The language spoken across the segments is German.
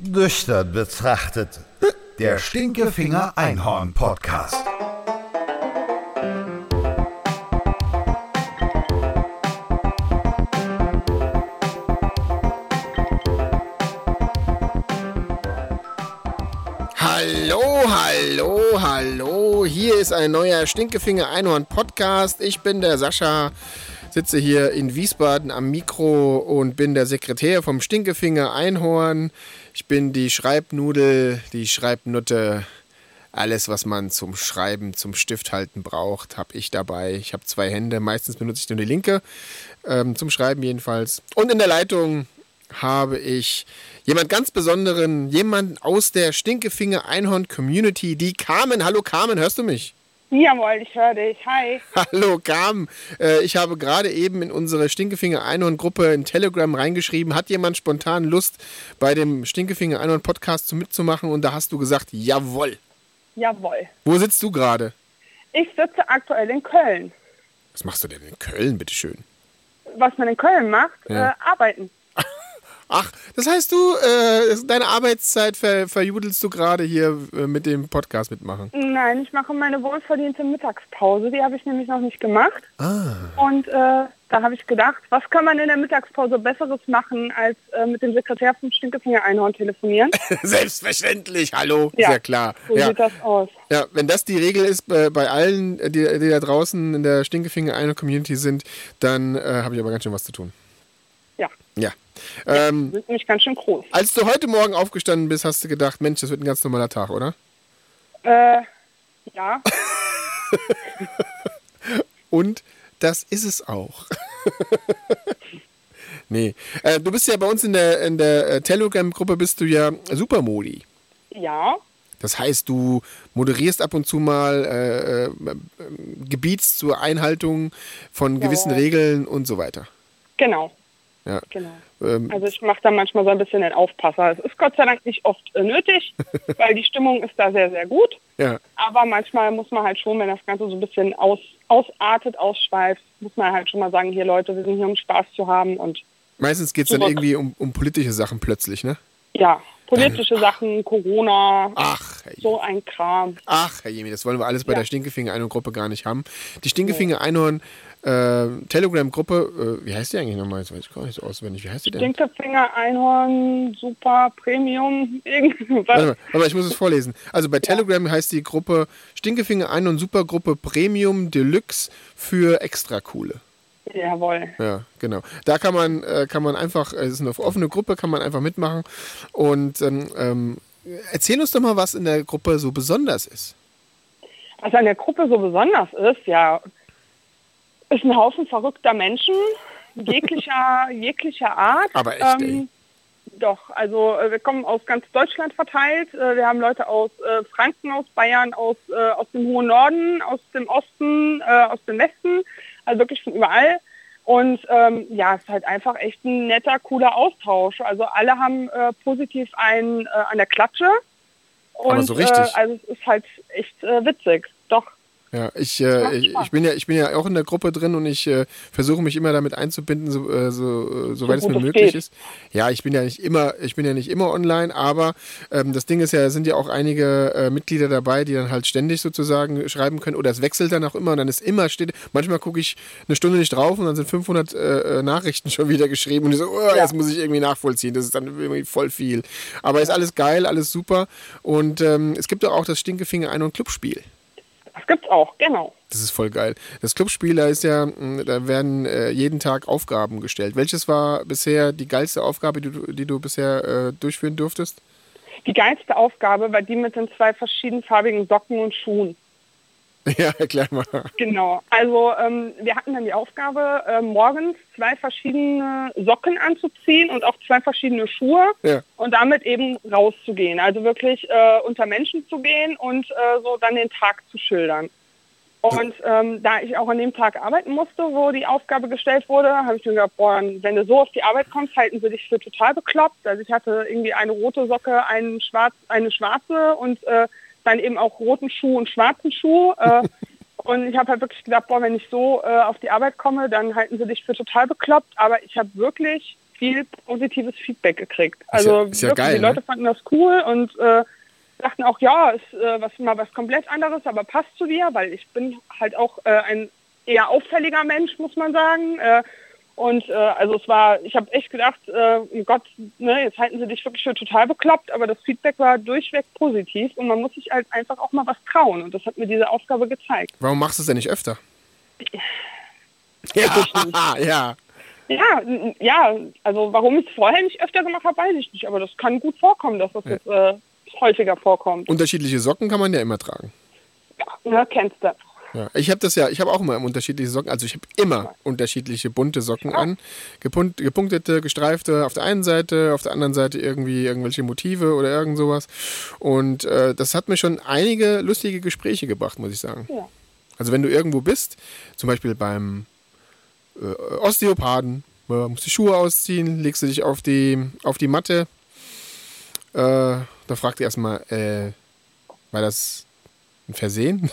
Nüchtern betrachtet, der Stinkefinger Einhorn Podcast. Hallo, hier ist ein neuer Stinkefinger Einhorn Podcast. Ich bin der Sascha, sitze hier in Wiesbaden am Mikro und bin der Sekretär vom Stinkefinger Einhorn. Ich bin die Schreibnudel, die Schreibnutte, alles was man zum Schreiben, zum Stift halten braucht, habe ich dabei. Ich habe 2 Hände, meistens benutze ich nur die linke, zum Schreiben jedenfalls. Und in der Leitung habe ich jemand ganz Besonderen, jemanden aus der Stinkefinger Einhorn Community, die Carmen. Hallo Carmen, hörst du mich? Jawohl, ich höre dich. Hi. Hallo Carmen. Ich habe gerade eben in unsere Stinkefinger Einhorn Gruppe in Telegram reingeschrieben, hat jemand spontan Lust, bei dem Stinkefinger Einhorn Podcast mitzumachen? Und da hast du gesagt, jawohl. Jawohl. Wo sitzt du gerade? Ich sitze aktuell in Köln. Was machst du denn in Köln, bitteschön? Was man in Köln macht, Ja. arbeiten. Ach, das heißt du, deine Arbeitszeit verjudelst du gerade hier mit dem Podcast mitmachen? Nein, ich mache meine wohlverdiente Mittagspause. Die habe ich nämlich noch nicht gemacht. Und da habe ich gedacht, was kann man in der Mittagspause Besseres machen, als mit dem Sekretär vom Stinkefinger Einhorn telefonieren? Selbstverständlich, hallo, Ja, ist ja klar. So sieht das aus. Ja, wenn das die Regel ist bei allen, die da draußen in der Stinkefinger Einhorn Community sind, dann habe ich aber ganz schön was zu tun. Ja. Ja. Sind nämlich ganz schön groß. Als du heute Morgen aufgestanden bist, hast du gedacht, Mensch, das wird ein ganz normaler Tag, oder? Ja. Und das ist es auch. Nee. Du bist ja bei uns in der Telegram-Gruppe bist du ja Supermodi. Ja. Das heißt, du moderierst ab und zu mal, gebietst zur Einhaltung von gewissen Regeln und so weiter. Genau. Ja. Genau. Also ich mache da manchmal so ein bisschen den Aufpasser. Es ist Gott sei Dank nicht oft nötig, weil die Stimmung ist da sehr, sehr gut. Ja. Aber manchmal muss man halt schon, wenn das Ganze so ein bisschen ausartet, ausschweift, muss man halt schon mal sagen, hier Leute, wir sind hier, um Spaß zu haben. Und meistens geht es dann irgendwie um politische Sachen plötzlich, ne? Ja, politische Sachen, Corona, so ein Kram. Ach, Herr Jemi, das wollen wir alles bei der Stinkefinger Einhorn Gruppe gar nicht haben. Die Stinkefinger Einhorn Telegram-Gruppe, wie heißt die eigentlich nochmal? Jetzt weiß ich gar nicht so auswendig. Wie heißt die denn? Stinkefinger Einhorn, Super, Premium, irgendwas. Warte mal, ich muss es vorlesen. Also bei Telegram heißt die Gruppe Stinkefinger Einhorn Supergruppe Premium Deluxe für Extracoole. Jawohl. Ja, genau. Da kann man einfach, es ist eine offene Gruppe, kann man einfach mitmachen. Und erzähl uns doch mal, was in der Gruppe so besonders ist. Was an der Gruppe so besonders ist, ja, ist ein Haufen verrückter Menschen, jeglicher Art. Aber echt, ey. Doch, also wir kommen aus ganz Deutschland verteilt. Wir haben Leute aus Franken, aus Bayern, aus dem hohen Norden, aus dem Osten, aus dem Westen, also wirklich von überall. Und es ist halt einfach echt ein netter, cooler Austausch. Also alle haben positiv einen an der Klatsche. Und, aber so richtig? Also es ist halt echt witzig, doch. Ja, ich bin ja auch in der Gruppe drin und ich versuche mich immer damit einzubinden, soweit es mir möglich ist. Ja, ich bin ja nicht immer online, aber das Ding ist ja, es sind ja auch einige Mitglieder dabei, die dann halt ständig sozusagen schreiben können oder es wechselt dann auch immer und dann ist immer manchmal gucke ich eine Stunde nicht drauf und dann sind 500 Nachrichten schon wieder geschrieben und ich so, jetzt muss ich irgendwie nachvollziehen, das ist dann irgendwie voll viel. Aber ist alles geil, alles super und es gibt auch das Stinkefinger Einhorn Clubspiel. Das gibt's auch, genau. Das ist voll geil. Das Clubspiel, da werden jeden Tag Aufgaben gestellt. Welches war bisher die geilste Aufgabe, die du bisher durchführen durftest? Die geilste Aufgabe war die mit den 2 verschiedenfarbigen Socken und Schuhen. Ja, erklär mal. Genau. Also wir hatten dann die Aufgabe, morgens 2 verschiedene Socken anzuziehen und auch 2 verschiedene Schuhe und damit eben rauszugehen. Also wirklich unter Menschen zu gehen und so dann den Tag zu schildern. Und da ich auch an dem Tag arbeiten musste, wo die Aufgabe gestellt wurde, habe ich mir gedacht, wenn du so auf die Arbeit kommst, halten sie dich für total bekloppt. Also ich hatte irgendwie eine rote Socke, eine schwarze und dann eben auch roten Schuh und schwarzen Schuh. Und ich habe halt wirklich gedacht, wenn ich so auf die Arbeit komme, dann halten sie dich für total bekloppt. Aber ich habe wirklich viel positives Feedback gekriegt. Also ist ja wirklich, geil, die Leute fanden das cool und dachten auch, ja, ist was komplett anderes, aber passt zu dir, weil ich bin halt auch ein eher auffälliger Mensch, muss man sagen. Also ich habe echt gedacht, oh Gott, ne, jetzt halten sie dich wirklich für total bekloppt, aber das Feedback war durchweg positiv und man muss sich halt einfach auch mal was trauen und das hat mir diese Aufgabe gezeigt. Warum machst du es denn nicht öfter? Ja, also warum ich es vorher nicht öfter gemacht habe, weiß ich nicht, aber das kann gut vorkommen, dass das jetzt häufiger vorkommt. Unterschiedliche Socken kann man ja immer tragen. Ja, ne, kennst du. Ja, ich habe auch immer unterschiedliche Socken, also ich habe immer unterschiedliche bunte Socken an, gepunktete, gestreifte auf der einen Seite, auf der anderen Seite irgendwie irgendwelche Motive oder irgend sowas und das hat mir schon einige lustige Gespräche gebracht, muss ich sagen. Ja. Also wenn du irgendwo bist, zum Beispiel beim Osteopathen, musst die Schuhe ausziehen, legst du dich auf die Matte, da fragt er erstmal, war das ein Versehen?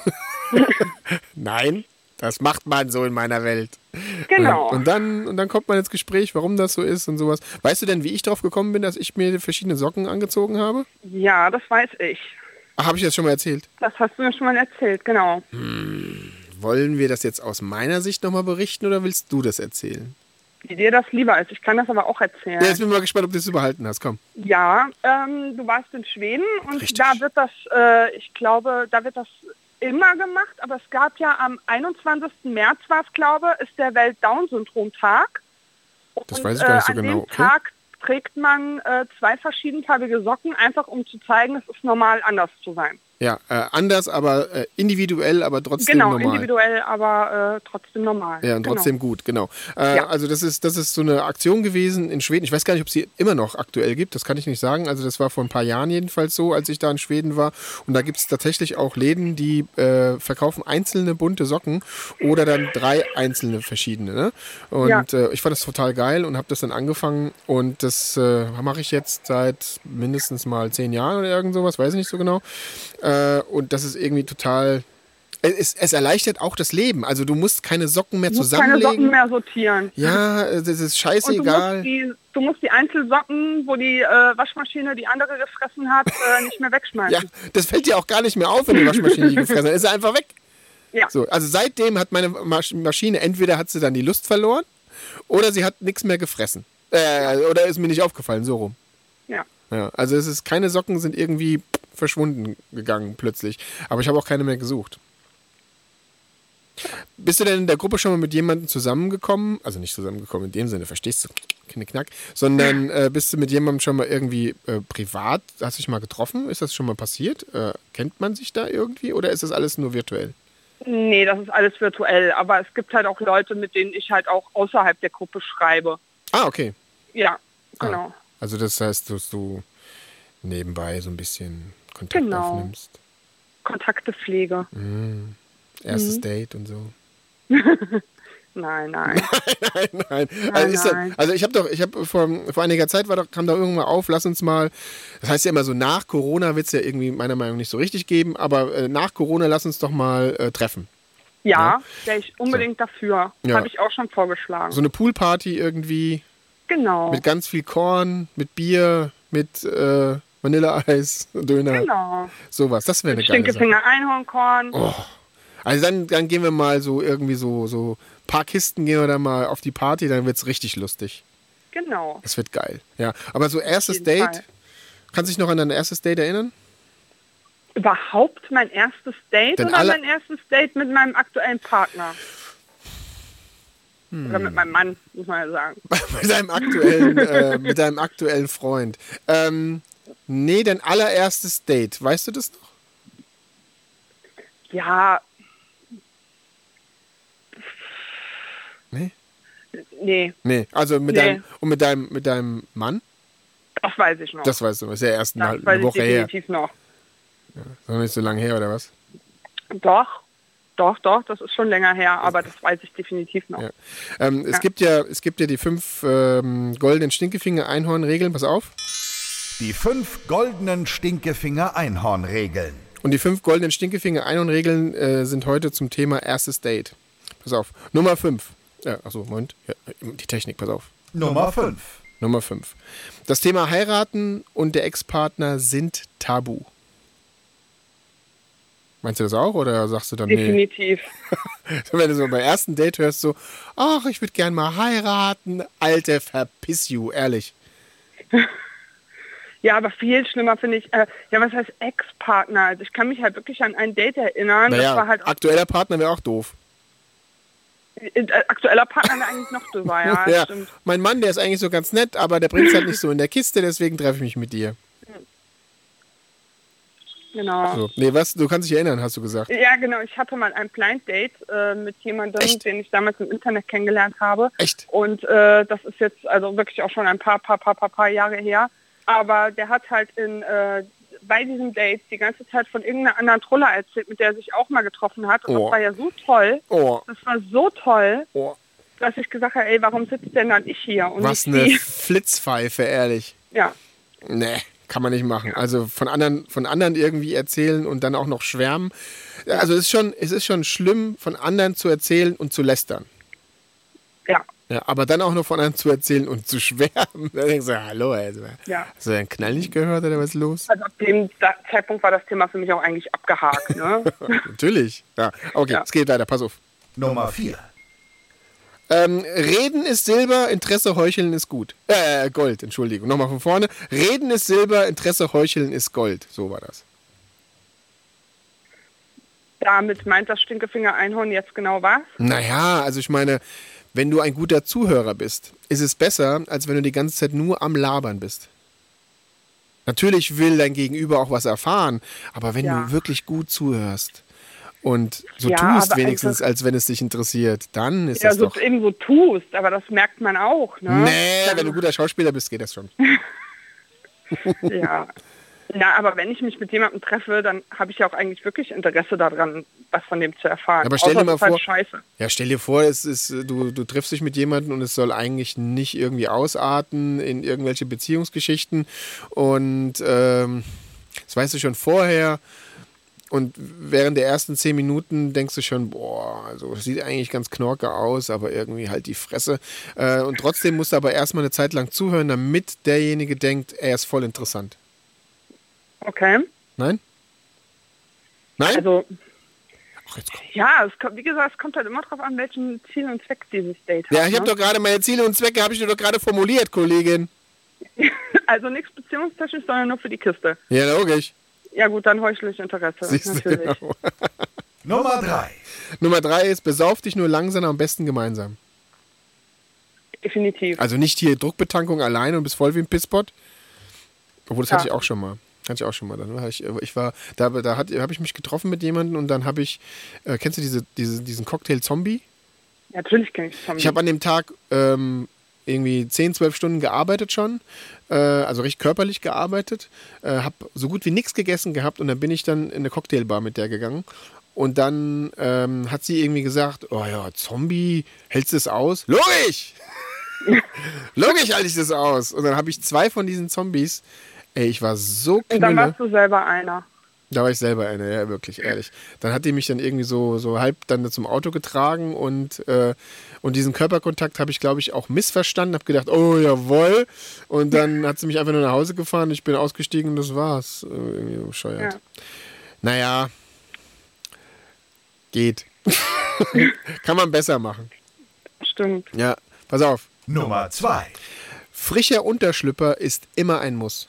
Nein, das macht man so in meiner Welt. Genau. Und dann kommt man ins Gespräch, warum das so ist und sowas. Weißt du denn, wie ich drauf gekommen bin, dass ich mir verschiedene Socken angezogen habe? Ja, das weiß ich. Ach, habe ich das schon mal erzählt? Das hast du mir schon mal erzählt, genau. Wollen wir das jetzt aus meiner Sicht nochmal berichten oder willst du das erzählen? Wie dir das lieber ist. Ich kann das aber auch erzählen. Ja, jetzt bin ich mal gespannt, ob du es überhalten hast. Komm. Ja, du warst in Schweden und Richtig. da wird das, ich glaube, da wird das immer gemacht, aber es gab ja am 21. März war es, glaube ich, ist der Welt-Down-Syndrom-Tag. Das weiß ich gar nicht so genau. An dem Tag trägt man 2 verschiedenfarbige Socken, einfach um zu zeigen, es ist normal, anders zu sein. Ja, anders, aber individuell, aber trotzdem normal. Genau, individuell, aber trotzdem normal. Ja, und trotzdem gut, genau. Also das ist so eine Aktion gewesen in Schweden. Ich weiß gar nicht, ob es sie immer noch aktuell gibt, das kann ich nicht sagen. Also das war vor ein paar Jahren jedenfalls so, als ich da in Schweden war. Und da gibt es tatsächlich auch Läden, die verkaufen einzelne bunte Socken oder dann 3 einzelne verschiedene. Ne? Und ich fand das total geil und habe das dann angefangen. Und das mache ich jetzt seit mindestens mal 10 Jahren oder irgend sowas, weiß ich nicht so genau. Und das ist irgendwie total... Es erleichtert auch das Leben. Also du musst keine Socken mehr zusammenlegen. Keine Socken mehr sortieren. Ja, das ist scheißegal. Du musst die Einzelsocken, wo die Waschmaschine die andere gefressen hat, nicht mehr wegschmeißen. Ja, das fällt dir auch gar nicht mehr auf, wenn die Waschmaschine die gefressen hat. Ist sie einfach weg. Ja. So, also seitdem hat meine Maschine, entweder hat sie dann die Lust verloren oder sie hat nichts mehr gefressen. Oder ist mir nicht aufgefallen, so rum. Ja. Also keine Socken sind irgendwie verschwunden gegangen plötzlich. Aber ich habe auch keine mehr gesucht. Bist du denn in der Gruppe schon mal mit jemandem zusammengekommen? Also nicht zusammengekommen in dem Sinne, verstehst du? Knick-Knack. Sondern bist du mit jemandem schon mal irgendwie privat, hast du dich mal getroffen? Ist das schon mal passiert? Kennt man sich da irgendwie oder ist das alles nur virtuell? Nee, das ist alles virtuell. Aber es gibt halt auch Leute, mit denen ich halt auch außerhalb der Gruppe schreibe. Ah, okay. Ja, genau. Also das heißt, dass du nebenbei so ein bisschen Kontakt aufnimmst. Kontaktepflege. Erstes Date und so. Nein. Also ich habe vor einiger Zeit kam da irgendwann mal auf, lass uns mal, das heißt ja immer so, nach Corona wird es ja irgendwie meiner Meinung nach nicht so richtig geben, aber nach Corona lass uns doch mal treffen. Ja, wäre ich unbedingt dafür. Ja. Habe ich auch schon vorgeschlagen. So eine Poolparty irgendwie. Genau. Mit ganz viel Korn, mit Bier, mit Vanilleeis, Döner. Genau. Sowas, das wäre eine geile Sache. Stinkefinger, Einhornkorn. Oh. Also dann gehen wir mal so irgendwie so ein paar Kisten gehen wir dann mal auf die Party, dann wird es richtig lustig. Genau. Das wird geil. Ja, aber so erstes Date, kannst du dich noch an dein erstes Date erinnern? Überhaupt mein erstes Date mein erstes Date mit meinem aktuellen Partner? Oder mit meinem Mann, muss man ja sagen. mit deinem aktuellen Freund. Nee, dein allererstes Date, weißt du das noch? Ja. Nee, also mit deinem Mann? Das weiß ich noch. Das weißt du, ist ja erst eine Woche her. Definitiv noch. Ja, ist noch nicht so lange her, oder was? Doch, das ist schon länger her, aber das weiß ich definitiv noch. Ja. Es gibt ja die 5 goldenen Stinkefinger-Einhorn-Regeln, pass auf. Die 5 goldenen Stinkefinger-Einhorn-Regeln. Und die 5 goldenen Stinkefinger-Einhorn-Regeln sind heute zum Thema erstes Date. Pass auf. Nummer 5. Moment. Ja, die Technik, pass auf. Nummer 5. Nummer 5. Das Thema Heiraten und der Ex-Partner sind tabu. Meinst du das auch oder sagst du dann Definitiv. Nee? Wenn du so beim ersten Date hörst, so, ach, ich würde gern mal heiraten. Alter, verpiss you, ehrlich. Ja, aber viel schlimmer finde ich, was heißt Ex-Partner? Also ich kann mich halt wirklich an ein Date erinnern. Naja, das war halt aktueller Partner wäre auch doof. Aktueller Partner wäre eigentlich noch doofer, ja, ja. Stimmt. Mein Mann, der ist eigentlich so ganz nett, aber der bringt es halt nicht so in der Kiste, deswegen treffe ich mich mit dir. Genau. So. Nee, was? Du kannst dich erinnern, hast du gesagt. Ja, genau. Ich hatte mal ein Blind Date mit jemandem, Echt? den ich damals im Internet kennengelernt habe. Echt? Und das ist jetzt also wirklich auch schon ein paar Jahre her. Aber der hat halt bei diesem Date die ganze Zeit von irgendeiner anderen Truller erzählt, mit der er sich auch mal getroffen hat. Und das war ja so toll. Das war so toll, dass ich gesagt habe, ey, warum sitzt denn dann ich hier? Und was eine Flitzpfeife, ehrlich. Ja. Nee, kann man nicht machen. Also von anderen irgendwie erzählen und dann auch noch schwärmen. Also es ist schon schlimm, von anderen zu erzählen und zu lästern. Ja. Ja, aber dann auch noch von anderen zu erzählen und zu schwärmen. Da denkst du, hallo, also, hast du den Knall nicht gehört oder was ist los? Also ab dem Zeitpunkt war das Thema für mich auch eigentlich abgehakt. Ne? Natürlich. Ja. Okay, es geht weiter, pass auf. Nummer 4. Reden ist Silber, Interesse heucheln ist gut. Gold, Entschuldigung. Nochmal von vorne. Reden ist Silber, Interesse heucheln ist Gold. So war das. Damit meint das Stinkefinger-Einhorn jetzt genau was? Naja, also ich meine, wenn du ein guter Zuhörer bist, ist es besser, als wenn du die ganze Zeit nur am Labern bist. Natürlich will dein Gegenüber auch was erfahren, aber wenn du wirklich gut zuhörst und so tust wenigstens, als wenn es dich interessiert, dann ist das doch... Ja, eben so tust, aber das merkt man auch, ne? Nee, wenn du guter Schauspieler bist, geht das schon. Ja. Ja, aber wenn ich mich mit jemandem treffe, dann habe ich ja auch eigentlich wirklich Interesse daran, was von dem zu erfahren. Aber stell dir mal vor, scheiße. Ja, stell dir vor, du triffst dich mit jemandem und es soll eigentlich nicht irgendwie ausarten in irgendwelche Beziehungsgeschichten und das weißt du schon vorher und während der ersten 10 Minuten denkst du schon, boah, also sieht eigentlich ganz knorke aus, aber irgendwie halt die Fresse und trotzdem musst du aber erstmal eine Zeit lang zuhören, damit derjenige denkt, er ist voll interessant. Okay. Nein? Nein? Also, ach, jetzt komm. ja, wie gesagt, es kommt halt immer drauf an, welchen Ziel und Zweck dieses Date hat. Ja, ich habe doch gerade meine Ziele und Zwecke, habe ich dir doch gerade formuliert, Kollegin. Also nichts beziehungstechnisch, sondern nur für die Kiste. Ja, logisch. Ja gut, dann heuchle ich Interesse. Natürlich. Genau. Nummer 3. Nummer 3 ist, besauf dich nur langsam, am besten gemeinsam. Definitiv. Also nicht hier Druckbetankung alleine und bist voll wie ein Pisspot. Obwohl, das hatte ich auch schon mal. Dann war da habe ich mich getroffen mit jemandem und dann habe ich, kennst du diesen Cocktail Zombie? Natürlich kenne ich Zombie. Ich habe an dem Tag irgendwie 10, 12 Stunden gearbeitet schon, also recht körperlich gearbeitet, habe so gut wie nichts gegessen gehabt und dann bin ich dann in eine Cocktailbar mit der gegangen und dann hat sie irgendwie gesagt, oh ja, Zombie, hältst du es aus? Logisch! Logisch halte ich das aus. Und dann habe ich 2 von diesen Zombies. Ey, ich war so knülle. Und dann warst du selber einer. Da war ich selber einer, ja, wirklich, ehrlich. Dann hat die mich dann irgendwie so halb dann zum Auto getragen und diesen Körperkontakt habe ich, glaube ich, auch missverstanden. Habe gedacht, oh, jawohl. Und dann hat sie mich einfach nur nach Hause gefahren. Ich bin ausgestiegen und das war's. Irgendwie bescheuert. Ja. Naja, geht. Kann man besser machen. Stimmt. Ja, pass auf. Nummer 2. Frischer Unterschlüpper ist immer ein Muss.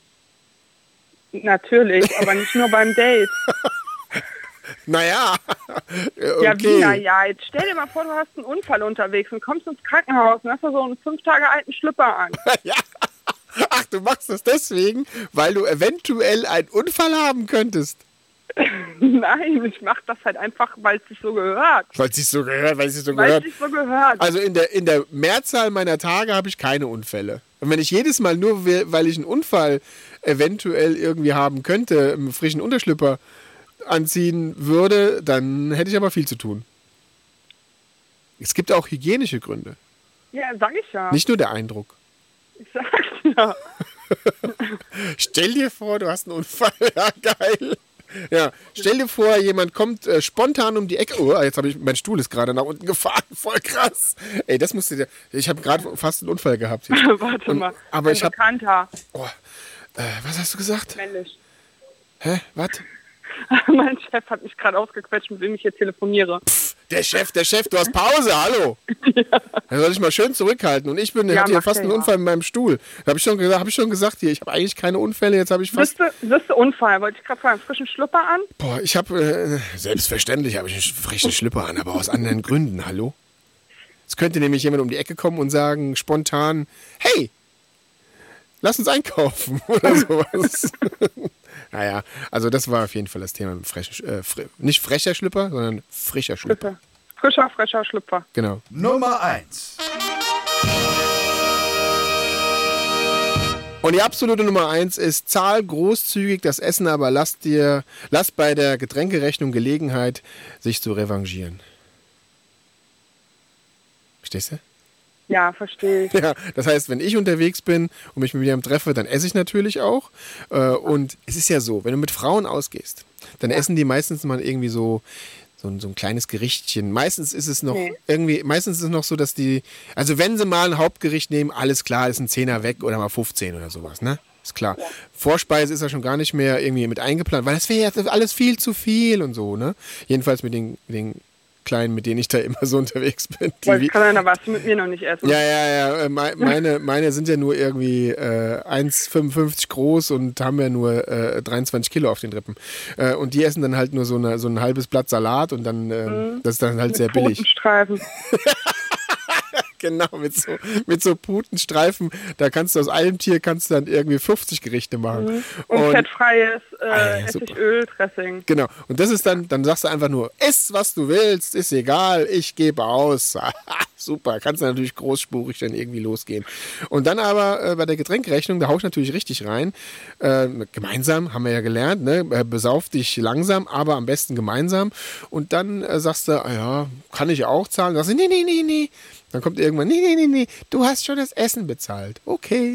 Natürlich, aber nicht nur beim Date. Naja, okay. Ja, wie, naja, jetzt stell dir mal vor, du hast einen Unfall unterwegs und kommst ins Krankenhaus und hast da so einen 5 Tage alten Schlüpper an. Ja. Ach, du machst das deswegen, weil du eventuell einen Unfall haben könntest. Nein, ich mache das halt einfach, weil es sich so gehört. Weil es sich so gehört. Also in der Mehrzahl meiner Tage habe ich keine Unfälle. Und wenn ich jedes Mal nur, weil ich einen Unfall eventuell irgendwie haben könnte, einen frischen Unterschlüpper anziehen würde, dann hätte ich aber viel zu tun. Es gibt auch hygienische Gründe. Ja, sag ich ja. Nicht nur der Eindruck. Ich sag's ja. Stell dir vor, du hast einen Unfall. Ja, geil. Ja, stell dir vor, jemand kommt spontan um die Ecke. Oh, jetzt mein Stuhl ist gerade nach unten gefahren. Voll krass. Ey, das musste der. Ich habe gerade fast einen Unfall gehabt. Warte mal. Aber ich habe. Oh, was hast du gesagt? Männlich. Hä? Was? Mein Chef hat mich gerade ausgequetscht, mit wem ich hier telefoniere. Pff, der Chef, du hast Pause, hallo. Ja. Da soll ich mal schön zurückhalten. Und ich hatte hier fast einen Unfall mit meinem Stuhl. Da habe ich schon gesagt, hier, ich habe eigentlich keine Unfälle, jetzt habe ich fast... Wirst du Unfall? Wollte ich gerade fragen, frischen Schlüpper an? Boah, ich habe, selbstverständlich habe ich einen frischen Schlüpper an, aber aus anderen Gründen, hallo? Es könnte nämlich jemand um die Ecke kommen und sagen spontan, hey, lass uns einkaufen oder sowas. Naja, also das war auf jeden Fall das Thema. Nicht frecher Schlüpper, sondern frischer Schlüpper. Frischer Schlüpper. Genau. Nummer 1. Und die absolute Nummer 1 ist, zahl großzügig das Essen, aber lass bei der Getränkerechnung Gelegenheit, sich zu revanchieren. Verstehst du? Ja, verstehe ich. Ja, das heißt, wenn ich unterwegs bin und mich mit jemandem treffe, dann esse ich natürlich auch. Und es ist ja so, wenn du mit Frauen ausgehst, dann essen die meistens mal irgendwie so ein kleines Gerichtchen. Meistens ist es noch so, dass die, also wenn sie mal ein Hauptgericht nehmen, alles klar, ist ein 10er weg oder mal 15 oder sowas, ne? Ist klar. Ja. Vorspeise ist ja schon gar nicht mehr irgendwie mit eingeplant, weil das wäre ja alles viel zu viel und so, ne? Jedenfalls mit den Kleinen, mit denen ich da immer so unterwegs bin. Da warst du mit mir noch nicht essen. Ja. Meine sind ja nur irgendwie 1,55 groß und haben ja nur 23 Kilo auf den Rippen. Und die essen dann halt nur so ein halbes Blatt Salat und dann, das ist dann halt mit sehr billig. Putenstreifen. Genau, mit so Putenstreifen, da kannst du aus einem Tier dann irgendwie 50 Gerichte machen. Und fettfreies Essigöl-Dressing. Genau, und das ist dann sagst du einfach nur, iss, was du willst, ist egal, ich gebe aus. Super, kannst du natürlich großspurig dann irgendwie losgehen. Und dann aber bei der Getränkrechnung, da hau ich natürlich richtig rein. Gemeinsam, haben wir ja gelernt, ne? Besauf dich langsam, aber am besten gemeinsam. Und dann sagst du, ja, kann ich auch zahlen? Dann sagst du, nee. Dann kommt irgendwann, nee, du hast schon das Essen bezahlt. Okay.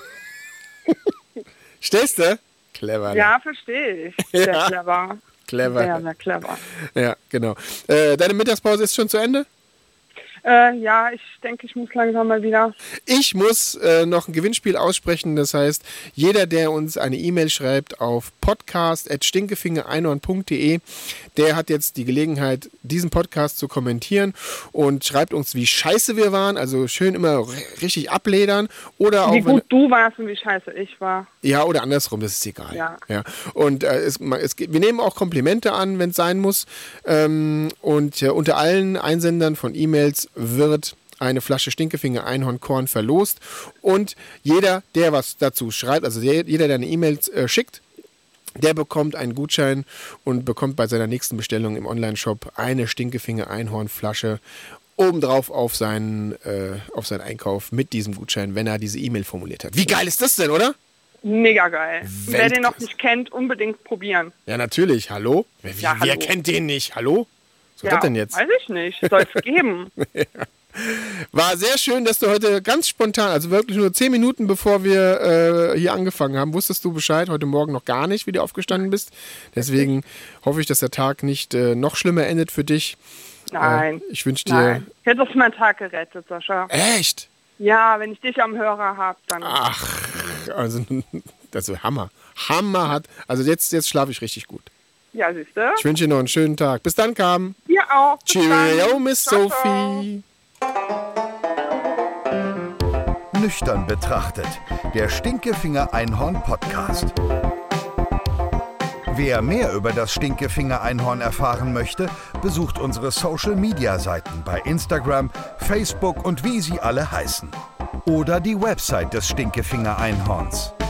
Stehst du? Clever. Ne? Ja, verstehe ich. Sehr clever. Clever. Sehr clever. Ja, genau. Deine Mittagspause ist schon zu Ende? Ja, ich denke, ich muss langsam mal wieder. Ich muss noch ein Gewinnspiel aussprechen. Das heißt, jeder, der uns eine E-Mail schreibt auf podcast@stinkefingereinhorn.de, der hat jetzt die Gelegenheit, diesen Podcast zu kommentieren und schreibt uns, wie scheiße wir waren. Also schön immer richtig abledern. Oder auch, wie gut du warst und wie scheiße ich war. Ja, oder andersrum, das ist egal. Ja. Und wir nehmen auch Komplimente an, wenn es sein muss. Und unter allen Einsendern von E-Mails wird eine Flasche Stinkefinger Einhornkorn verlost. Und jeder, der was dazu schreibt, also jeder, der eine E-Mail schickt, der bekommt einen Gutschein und bekommt bei seiner nächsten Bestellung im Onlineshop eine Stinkefinger Einhornflasche obendrauf auf seinen Einkauf mit diesem Gutschein, wenn er diese E-Mail formuliert hat. Wie geil ist das denn, oder? Mega geil. Wer den noch nicht kennt, unbedingt probieren. Ja, natürlich. Hallo? Wer kennt den nicht? Hallo? Was ist das denn jetzt? Weiß ich nicht. Soll es geben. Ja. War sehr schön, dass du heute ganz spontan, also wirklich nur 10 Minuten bevor wir hier angefangen haben, wusstest du Bescheid, heute Morgen noch gar nicht, wie du aufgestanden bist. Deswegen hoffe ich, dass der Tag nicht noch schlimmer endet für dich. Nein. Ich wünsche dir... Nein. Ich hätte doch meinen Tag gerettet, Sascha. Echt? Ja, wenn ich dich am Hörer habe, dann... Ach, also das ist Hammer. Hammer hat... Also jetzt schlafe ich richtig gut. Ja, siehst du? Ich wünsche dir noch einen schönen Tag. Bis dann, Carmen. Dir auch. Cheerio, Miss Sophie. Nüchtern betrachtet, der Stinkefinger Einhorn Podcast. Wer mehr über das Stinkefinger Einhorn erfahren möchte, besucht unsere Social-Media-Seiten bei Instagram, Facebook und wie sie alle heißen. Oder die Website des Stinkefinger Einhorns